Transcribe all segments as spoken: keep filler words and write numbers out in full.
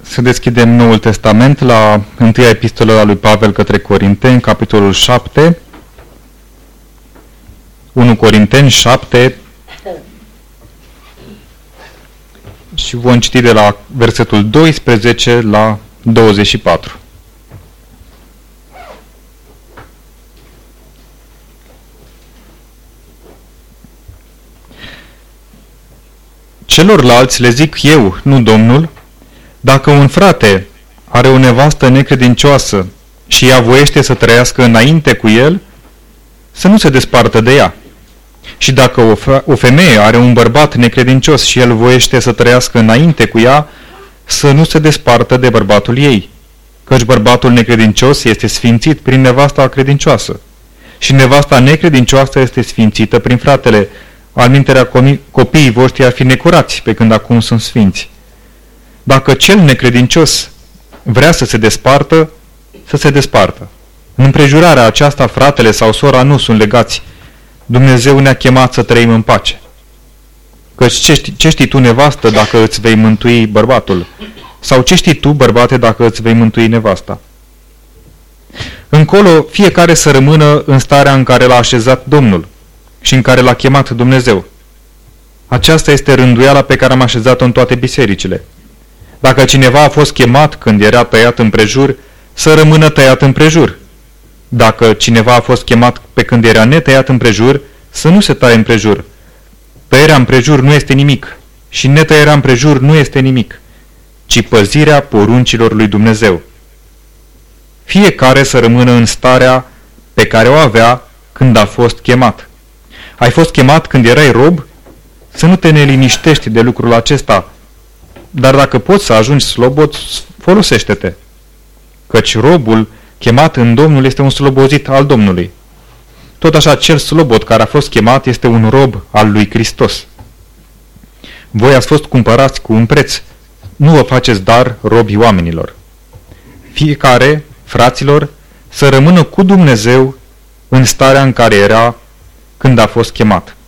Să deschidem Noul Testament la întâia epistolă a lui Pavel către Corinteni, capitolul șapte. unu Corinteni șapte și vom citi de la versetul doisprezece la douăzeci și patru. Celorlalți le zic eu, nu Domnul, dacă un frate are o nevastă necredincioasă și ea voiește să trăiască înainte cu el, să nu se despartă de ea. Și dacă o, o femeie are un bărbat necredincios și el voiește să trăiască înainte cu ea, să nu se despartă de bărbatul ei, căci bărbatul necredincios este sfințit prin nevasta credincioasă și nevasta necredincioasă este sfințită prin fratele. Alminterea copiii voștri ar fi necurați pe când acum sunt sfinți. Dacă cel necredincios vrea să se despartă, să se despartă. În împrejurarea aceasta, fratele sau sora nu sunt legați. Dumnezeu ne-a chemat să trăim în pace. Căci ce știi, ce știi tu, nevastă, dacă îți vei mântui bărbatul? Sau ce știi tu, bărbate, dacă îți vei mântui nevasta? Încolo, fiecare să rămână în starea în care l-a așezat Domnul și în care l-a chemat Dumnezeu. Aceasta este rânduiala pe care am așezat-o în toate bisericile. Dacă cineva a fost chemat când era tăiat împrejur, să rămână tăiat împrejur. Dacă cineva a fost chemat pe când era netăiat împrejur, să nu se taie împrejur. Tăierea împrejur nu este nimic și netăierea împrejur nu este nimic, ci păzirea poruncilor lui Dumnezeu. Fiecare să rămână în starea pe care o avea când a fost chemat. Ai fost chemat când erai rob? Să nu te neliniștești de lucrul acesta, dar dacă poți să ajungi slobod, folosește-te. Căci robul chemat în Domnul este un slobozit al Domnului. Tot așa, cel slobod care a fost chemat este un rob al lui Hristos. Voi ați fost cumpărați cu un preț, nu vă faceți dar robii oamenilor. Fiecare, fraților, să rămână cu Dumnezeu în starea în care era când a fost chemat.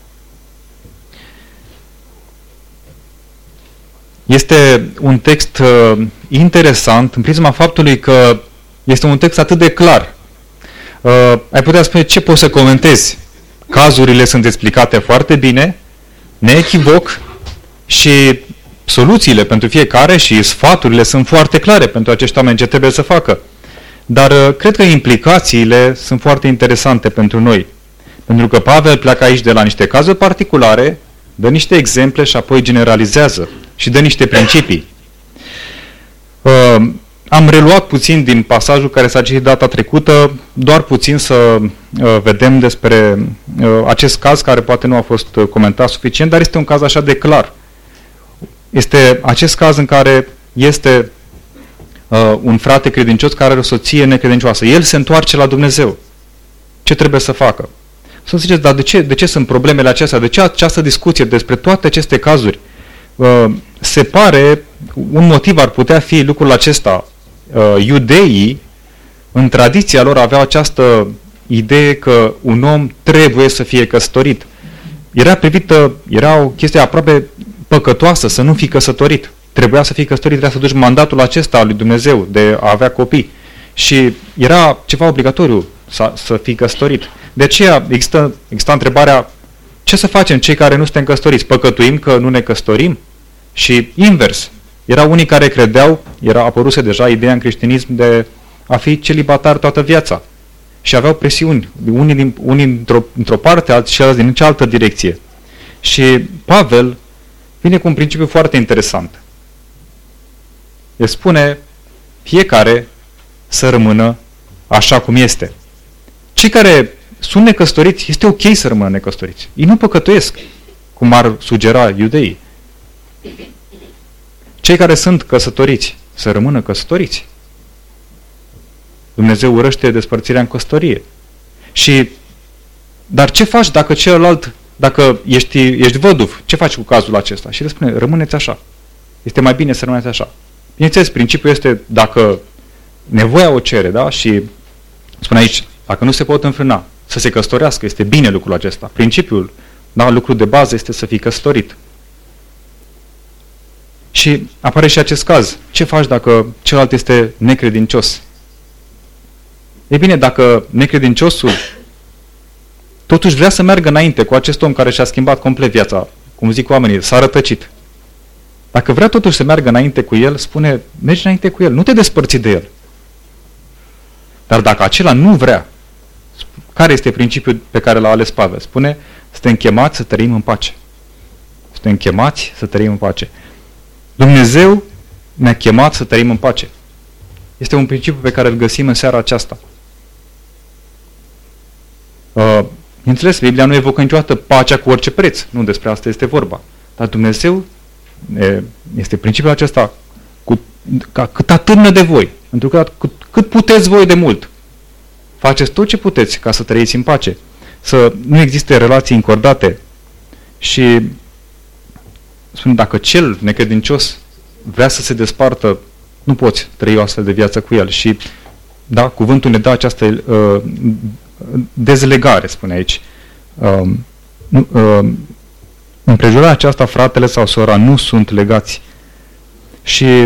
Este un text uh, interesant în prisma faptului că este un text atât de clar. Uh, ai putea spune ce poți să comentezi. Cazurile sunt explicate foarte bine, neechivoc, și soluțiile pentru fiecare și sfaturile sunt foarte clare pentru acești oameni ce trebuie să facă. Dar uh, cred că implicațiile sunt foarte interesante pentru noi. Pentru că Pavel pleacă aici de la niște cazuri particulare, dă niște exemple și apoi generalizează și dă niște principii. Uh, am reluat puțin din pasajul care s-a citit data trecută, doar puțin să uh, vedem despre uh, acest caz care poate nu a fost comentat suficient, dar este un caz așa de clar. Este acest caz în care este uh, un frate credincios care are o soție necredincioasă. El se întoarce la Dumnezeu. Ce trebuie să facă? Să ziceți, dar de ce, de ce sunt problemele acestea? De ce această discuție despre toate aceste cazuri? Uh, se pare, un motiv ar putea fi lucrul acesta. Uh, iudeii, în tradiția lor, aveau această idee că un om trebuie să fie căsătorit. Era privită, era o chestie aproape păcătoasă să nu fii căsătorit. Trebuia să fii căsătorit, trebuia să duci mandatul acesta al lui Dumnezeu de a avea copii. Și era ceva obligatoriu să, să fii căsătorit. De aceea există, există întrebarea, ce să facem cei care nu suntem căsătoriți? Păcătuim că nu ne căsătorim? Și invers, erau unii care credeau, era apăruse deja ideea în creștinism de a fi celibatar toată viața. Și aveau presiuni, unii, din, unii într-o, într-o parte, alții și alții din cealaltă direcție. Și Pavel vine cu un principiu foarte interesant. El spune, fiecare să rămână așa cum este. Cei care sunt necăsătoriți, este ok să rămână necăsătoriți. Ei nu păcătuiesc, cum ar sugera iudeii. Cei care sunt căsătoriți, să rămână căsătoriți. Dumnezeu urăște despărțirea în căsătorie. Și, dar ce faci dacă celălalt, dacă ești, ești văduv, ce faci cu cazul acesta? Și el spune, rămâneți așa. Este mai bine să rămâneți așa. Bineînțeles, principiul este dacă nevoia o cere, da? Și spune aici, dacă nu se pot înfrâna, să se căsătorească, este bine lucrul acesta. Principiul, da, lucrul de bază este să fii căsătorit. Și apare și acest caz. Ce faci dacă celălalt este necredincios? E bine, dacă necredinciosul totuși vrea să meargă înainte cu acest om care și-a schimbat complet viața, cum zic oamenii, s-a rătăcit. Dacă vrea totuși să meargă înainte cu el, spune, mergi înainte cu el, nu te despărți de el. Dar dacă acela nu vrea, care este principiul pe care l-a ales Pavel? Spune, suntem chemați să trăim în pace. Suntem chemați să trăim în pace. Dumnezeu ne-a chemat să trăim în pace. Este un principiu pe care îl găsim în seara aceasta. Uh, Înțeles, Biblia nu evocă niciodată pacea cu orice preț. Nu despre asta este vorba. Dar Dumnezeu este principiul acesta cu, ca cât atârnă de voi, pentru că cât, cât puteți voi de mult. Faceți tot ce puteți ca să trăiți în pace. Să nu existe relații încordate. Și spune, dacă cel necredincios vrea să se despartă, nu poți trăi o astfel de viață cu el. Și da, cuvântul ne dă această uh, dezlegare, spune aici. Uh, uh, împrejurarea aceasta, fratele sau sora nu sunt legați. Și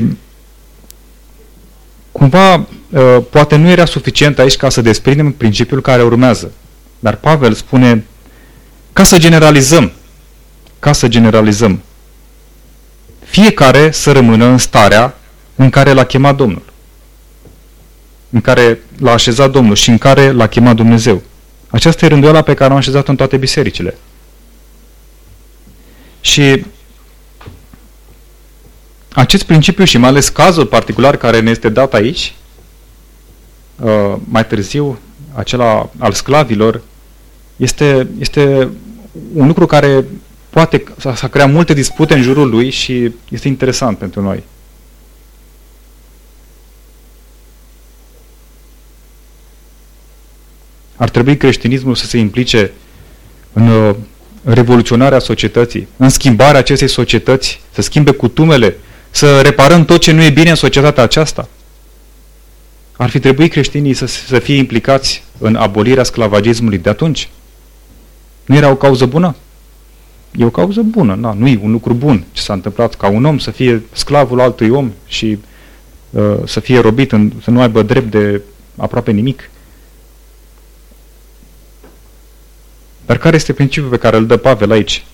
cumva uh, poate nu era suficient aici ca să desprindem principiul care urmează. Dar Pavel spune, ca să generalizăm, ca să generalizăm, fiecare să rămână în starea în care l-a chemat Domnul, în care l-a așezat Domnul și în care l-a chemat Dumnezeu. Aceasta e rânduiala pe care am așezat-o în toate bisericile. Și acest principiu și mai ales cazul particular care ne este dat aici, uh, mai târziu, acela al sclavilor, este, este un lucru care poate să crea multe dispute în jurul lui și este interesant pentru noi. Ar trebui creștinismul să se implice în uh, revoluționarea societății, în schimbarea acestei societăți, să schimbe cutumele, să reparăm tot ce nu e bine în societatea aceasta. Ar fi trebuit creștinii să, să fie implicați în abolirea sclavagismului de atunci. Nu era o cauză bună? E o cauză bună, da, nu e un lucru bun ce s-a întâmplat ca un om să fie sclavul altui om și uh, să fie robit, în, să nu aibă drept de aproape nimic. Dar care este principiul pe care îl dă Pavel aici?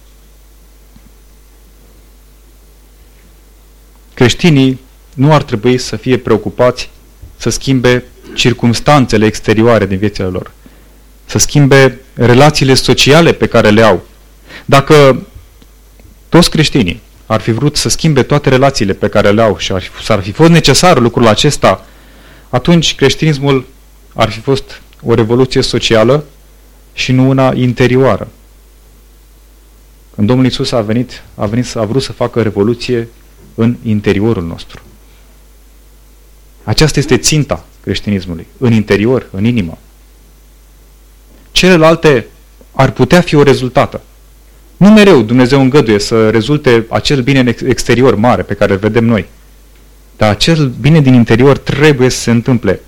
Creștinii nu ar trebui să fie preocupați să schimbe circumstanțele exterioare din viețile lor, să schimbe relațiile sociale pe care le au. Dacă toți creștinii ar fi vrut să schimbe toate relațiile pe care le au și ar fi, s-ar fi fost necesar lucrul acesta, atunci creștinismul ar fi fost o revoluție socială și nu una interioară. Când Domnul Iisus a venit, a venit, a vrut să facă revoluție în interiorul nostru. Aceasta este ținta creștinismului, în interior, în inimă. Celelalte ar putea fi o rezultată. Nu mereu Dumnezeu îngăduie să rezulte acel bine exterior mare pe care îl vedem noi. Dar acel bine din interior trebuie să se întâmple.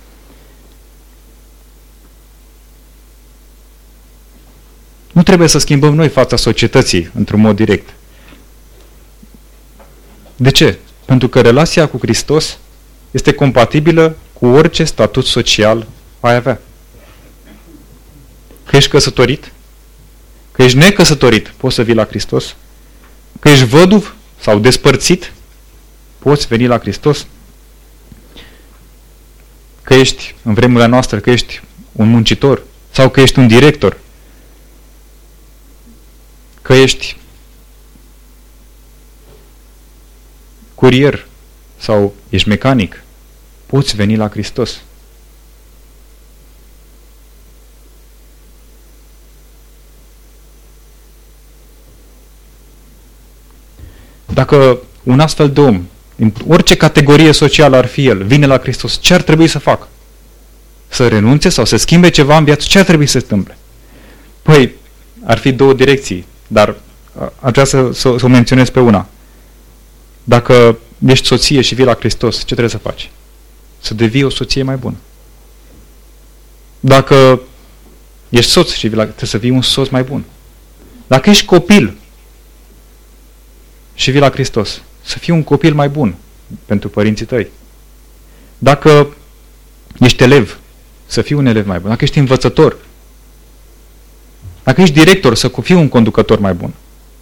Nu trebuie să schimbăm noi fața societății într-un mod direct. De ce? Pentru că relația cu Hristos este compatibilă cu orice statut social ai avea. Că ești căsătorit, că ești necăsătorit, poți să vii la Hristos, că ești văduv sau despărțit, poți veni la Hristos, că ești, în vremurile noastre, că ești un muncitor sau că ești un director, că ești curier sau ești mecanic, poți veni la Hristos. Dacă un astfel de om, din orice categorie socială ar fi el, vine la Hristos, ce ar trebui să facă? Să renunțe sau să schimbe ceva în viață? Ce ar trebui să se întâmple? Păi, ar fi două direcții, dar ar vrea să, să, să o menționez pe una. Dacă ești soție și vii la Hristos, ce trebuie să faci? Să devii o soție mai bună. Dacă ești soț și vii la, trebuie să fii un soț mai bun. Dacă ești copil și vii la Hristos, să fii un copil mai bun pentru părinții tăi. Dacă ești elev, să fii un elev mai bun. Dacă ești învățător, dacă ești director, să fii un conducător mai bun.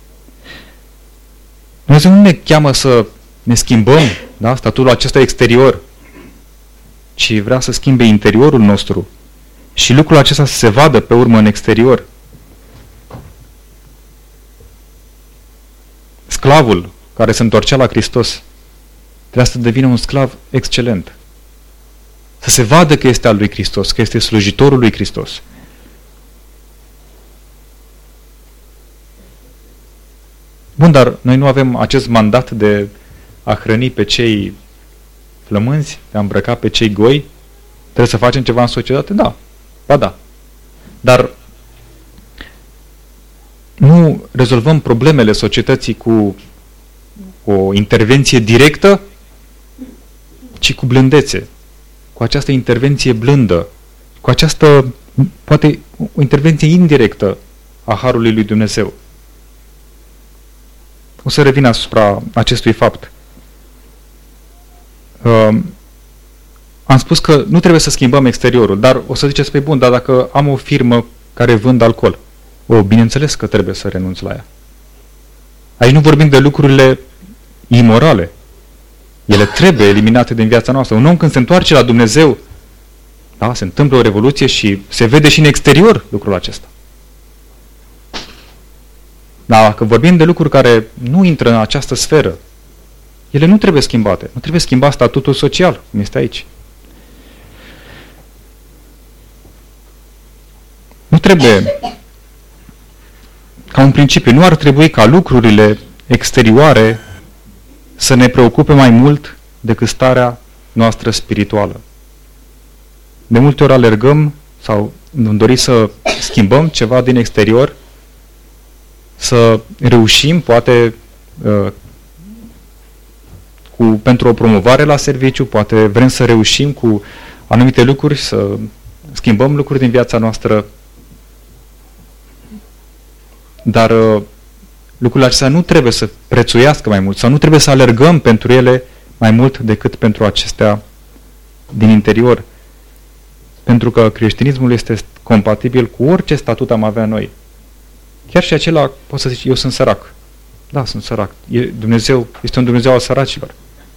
Dumnezeu nu ne cheamă să ne schimbăm, da, statutul acesta exterior, ci vrea să schimbe interiorul nostru și lucrul acesta să se vadă pe urmă în exterior. Sclavul care se întorcea la Hristos trebuia să devină un sclav excelent. Să se vadă că este al lui Hristos, că este slujitorul lui Hristos. Bun, dar noi nu avem acest mandat de a hrăni pe cei flămânzi, de a îmbrăca pe cei goi? Trebuie să facem ceva în societate? Da. Ba da. Dar nu rezolvăm problemele societății cu o intervenție directă, ci cu blândețe. Cu această intervenție blândă, cu această, poate, o intervenție indirectă a Harului lui Dumnezeu. O să revin asupra acestui fapt. Uh, am spus că nu trebuie să schimbăm exteriorul, dar o să ziceți, pe bun, dar dacă am o firmă care vând alcool, o, bineînțeles că trebuie să renunț la ea. Aici nu vorbim de lucrurile imorale. Ele trebuie eliminate din viața noastră. Un om când se întoarce la Dumnezeu, da, se întâmplă o revoluție și se vede și în exterior lucrul acesta. Dar dacă vorbim de lucruri care nu intră în această sferă, ele nu trebuie schimbate. Nu trebuie schimbat statutul social, cum este aici. Nu trebuie, ca un principiu, nu ar trebui ca lucrurile exterioare să ne preocupe mai mult decât starea noastră spirituală. De multe ori alergăm sau îmi dori să schimbăm ceva din exterior, să reușim, poate, cu, pentru o promovare la serviciu, poate vrem să reușim cu anumite lucruri, să schimbăm lucruri din viața noastră, dar lucrurile acestea nu trebuie să prețuiască mai mult sau nu trebuie să alergăm pentru ele mai mult decât pentru acestea din interior. Pentru că creștinismul este compatibil cu orice statut am avea noi. Chiar și acela, poți să zici, eu sunt sărac. Da, sunt sărac. E, Dumnezeu este un Dumnezeu al săracilor.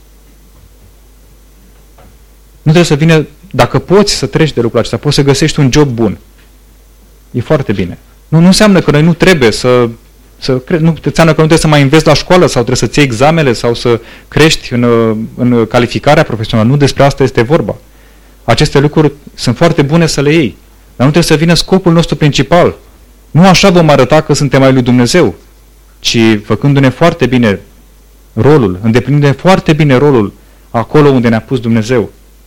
Nu trebuie să vină, dacă poți să treci de lucrul acesta, poți să găsești un job bun. E foarte bine. Nu, nu înseamnă că noi nu trebuie să, să cre- nu înseamnă că nu trebuie să mai înveți la școală sau trebuie să-ți iei examene sau să crești în, în calificarea profesională. Nu despre asta este vorba. Aceste lucruri sunt foarte bune să le iei. Dar nu trebuie să vină scopul nostru principal. Nu așa vom arăta că suntem ai lui Dumnezeu, ci făcându-ne foarte bine rolul, îndeplinindu-ne foarte bine rolul acolo unde ne-a pus Dumnezeu.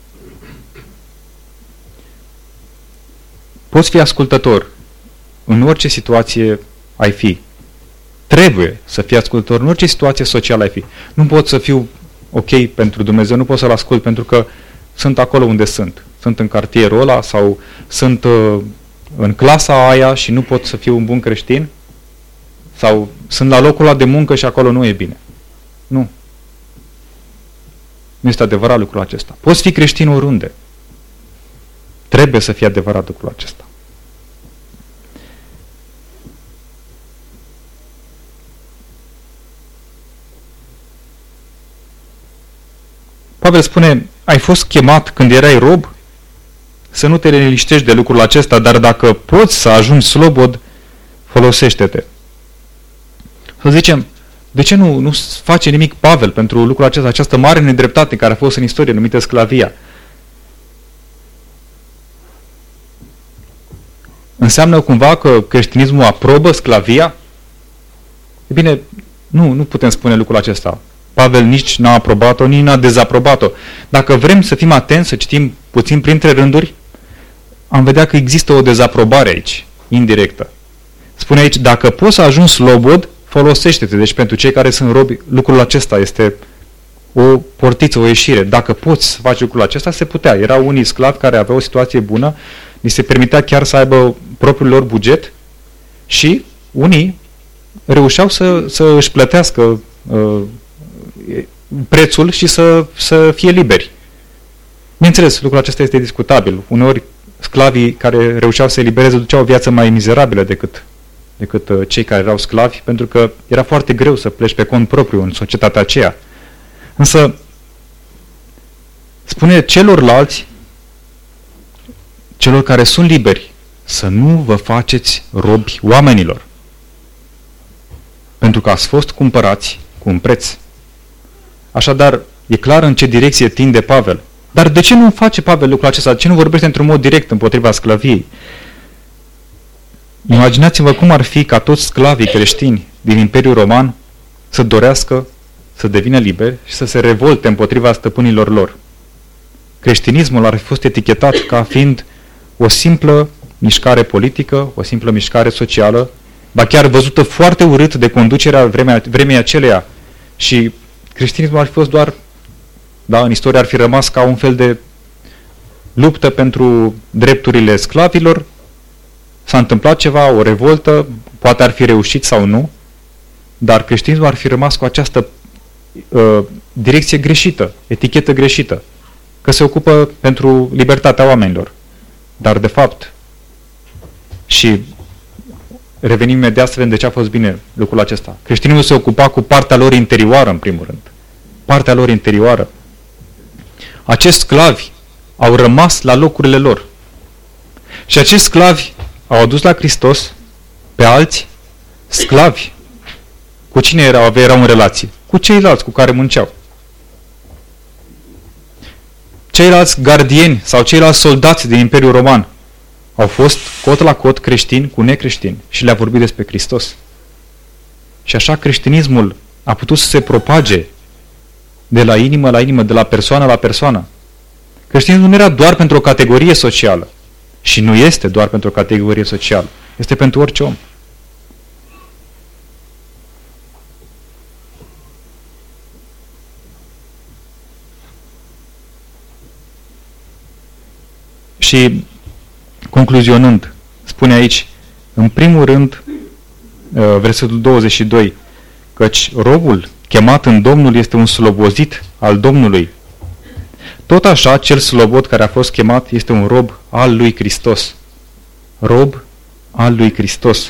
Poți fi ascultător în orice situație ai fi. Trebuie să fii ascultător în orice situație socială ai fi. Nu pot să fiu ok pentru Dumnezeu, nu pot să-L ascult pentru că sunt acolo unde sunt. Sunt în cartierul ăla sau sunt uh, în clasa aia și nu pot să fiu un bun creștin? Sau sunt la locul ăla de muncă și acolo nu e bine? Nu. Nu este adevărat lucrul acesta. Poți fi creștin oriunde. Trebuie să fie adevărat lucrul acesta. Pavel spune, ai fost chemat când erai rob? Să nu te liniștești de lucrul acesta, dar dacă poți să ajungi slobod, folosește-te. Să zicem, de ce nu, nu face nimic Pavel pentru lucrul acesta, această mare nedreptate care a fost în istorie numită sclavia? Înseamnă cumva că creștinismul aprobă sclavia? E bine, nu, nu putem spune lucrul acesta. Pavel nici n-a aprobat-o, nici n-a dezaprobat-o. Dacă vrem să fim atenți, să citim puțin printre rânduri, am vedea că există o dezaprobare aici, indirectă. Spune aici, dacă poți să ajungi slobod, folosește-te. Deci pentru cei care sunt robi, lucrul acesta este o portiță, o ieșire. Dacă poți să faci lucrul acesta, se putea. Erau unii sclavi care aveau o situație bună, li se permitea chiar să aibă propriul lor buget și unii reușeau să, să își plătească uh, prețul și să, să fie liberi. Bineînțeles, lucrul acesta este discutabil. Uneori sclavii care reușeau să elibereze duceau o viață mai mizerabilă decât, decât cei care erau sclavi, pentru că era foarte greu să pleci pe cont propriu în societatea aceea. Însă, spune celorlalți, celor care sunt liberi, să nu vă faceți robi oamenilor, pentru că ați fost cumpărați cu un preț. Așadar, e clar în ce direcție tinde Pavel. Dar de ce nu face Pavel lucrul acesta? De ce nu vorbește într-un mod direct împotriva sclaviei? Imaginați-vă cum ar fi ca toți sclavii creștini din Imperiul Roman să dorească să devină liberi și să se revolte împotriva stăpânilor lor. Creștinismul ar fi fost etichetat ca fiind o simplă mișcare politică, o simplă mișcare socială, ba chiar văzută foarte urât de conducerea vremea, vremii aceleia. Și creștinismul ar fi fost doar, da, în istorie ar fi rămas ca un fel de luptă pentru drepturile sclavilor. S-a întâmplat ceva, o revoltă, poate ar fi reușit sau nu, dar creștinismul ar fi rămas cu această uh, direcție greșită, etichetă greșită, că se ocupă pentru libertatea oamenilor. Dar de fapt, și revenim imediat să vedem de ce a fost bine lucrul acesta. Creștinismul se ocupa cu partea lor interioară, în primul rând. Partea lor interioară. Acești sclavi au rămas la locurile lor. Și acești sclavi au adus la Hristos pe alți sclavi. Cu cine erau, erau în relație? Cu ceilalți cu care munceau. Ceilalți gardieni sau ceilalți soldați din Imperiul Roman au fost cot la cot creștini cu necreștini și le-a vorbit despre Hristos. Și așa creștinismul a putut să se propage de la inimă la inimă, de la persoană la persoană. Creștinismul nu era doar pentru o categorie socială și nu este doar pentru o categorie socială. Este pentru orice om. Și concluzionând, spune aici, în primul rând, versetul douăzeci și doi, căci robul chemat în Domnul este un slobozit al Domnului. Tot așa, cel slobod care a fost chemat este un rob al lui Hristos. Rob al lui Hristos.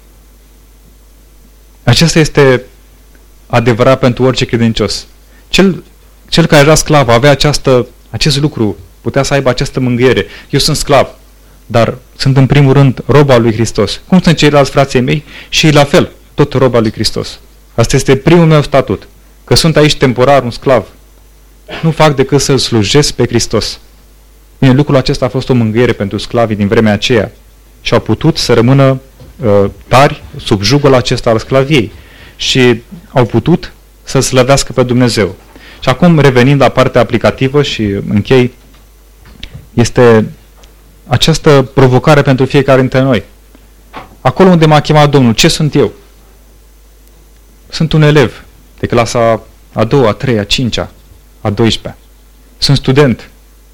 Acesta este adevărat pentru orice credincios. Cel, cel care era sclav avea această, acest lucru, putea să aibă această mângâiere. Eu sunt sclav, dar sunt în primul rând rob al lui Hristos. Cum sunt ceilalți frații mei? Și ei la fel, tot rob al lui Hristos. Asta este primul meu statut, că sunt aici temporar un sclav. Nu fac decât să-L slujesc pe Hristos. Bine, lucrul acesta a fost o mângâiere pentru sclavii din vremea aceea și au putut să rămână uh, tari sub jugul acesta al sclaviei și au putut să slăvească pe Dumnezeu. Și acum, revenind la partea aplicativă și închei, este această provocare pentru fiecare dintre noi. Acolo unde m-a chemat Domnul, ce sunt eu? Sunt un elev de clasa a doua, a treia, a cincea, a doisprezecea. Sunt student.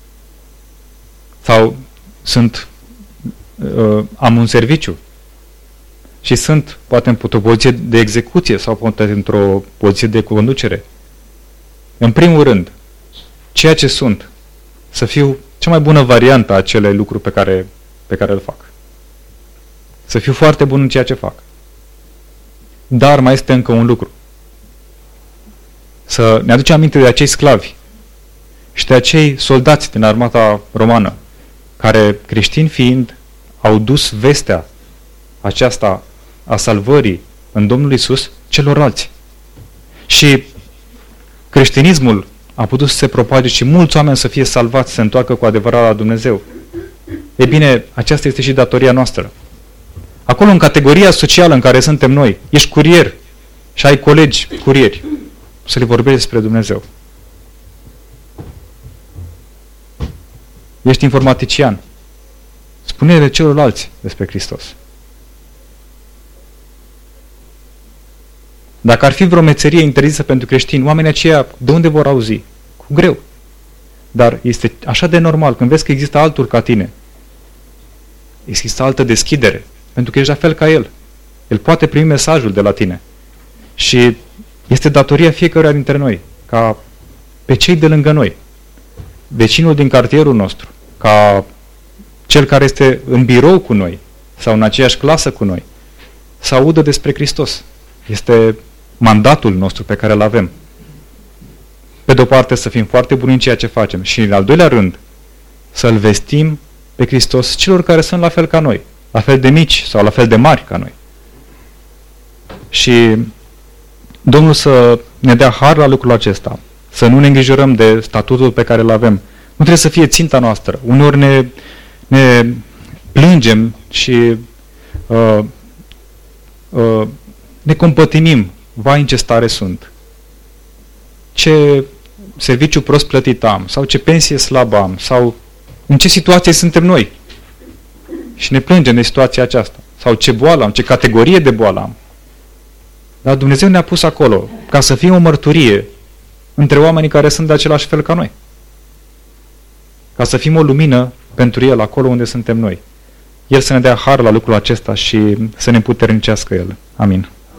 Sau sunt, uh, am un serviciu. Și sunt, poate, într-o poziție de execuție sau poate într-o poziție de conducere. În primul rând, ceea ce sunt, să fiu cea mai bună variantă a acelei lucruri pe care, pe care îl fac. Să fiu foarte bun în ceea ce fac. Dar mai este încă un lucru. Să ne aducem aminte de acei sclavi și de acei soldați din armata romană, care, creștini fiind, au dus vestea aceasta a salvării în Domnul Iisus celorlalți. Și creștinismul a putut să se propage și mulți oameni să fie salvați, să se întoarcă cu adevărat la Dumnezeu. E bine, aceasta este și datoria noastră. Acolo, în categoria socială în care suntem noi, ești curier și ai colegi curieri, să le vorbești despre Dumnezeu. Ești informatician, spune-le celorlalți despre Hristos. Dacă ar fi vreo mețerie interzisă pentru creștini, oamenii aceia de unde vor auzi? Cu greu. Dar este așa de normal, când vezi că există altul ca tine, există altă deschidere, pentru că ești la fel ca el. El poate primi mesajul de la tine. Și Este datoria fiecăruia dintre noi, ca pe cei de lângă noi, vecinul din cartierul nostru, ca cel care este în birou cu noi sau în aceeași clasă cu noi, să audă despre Hristos. Este mandatul nostru pe care îl avem. Pe de-o parte să fim foarte buni în ceea ce facem și, în al doilea rând, să-L vestim pe Hristos celor care sunt la fel ca noi, la fel de mici sau la fel de mari ca noi. Și Domnul să ne dea har la lucrul acesta, să nu ne îngrijorăm de statutul pe care îl avem. Nu trebuie să fie ținta noastră. Uneori ne, ne plângem și uh, uh, ne compătimim. Vai, în ce stare sunt. Ce serviciu prost plătit am, sau ce pensie slabă am, sau în ce situație suntem noi. Și ne plângem de situația aceasta. Sau ce boală am, ce categorie de boală am. Dar Dumnezeu ne-a pus acolo ca să fie o mărturie între oamenii care sunt de același fel ca noi. Ca să fim o lumină pentru El acolo unde suntem noi. El să ne dea har la lucrul acesta și să ne puternicească El. Amin.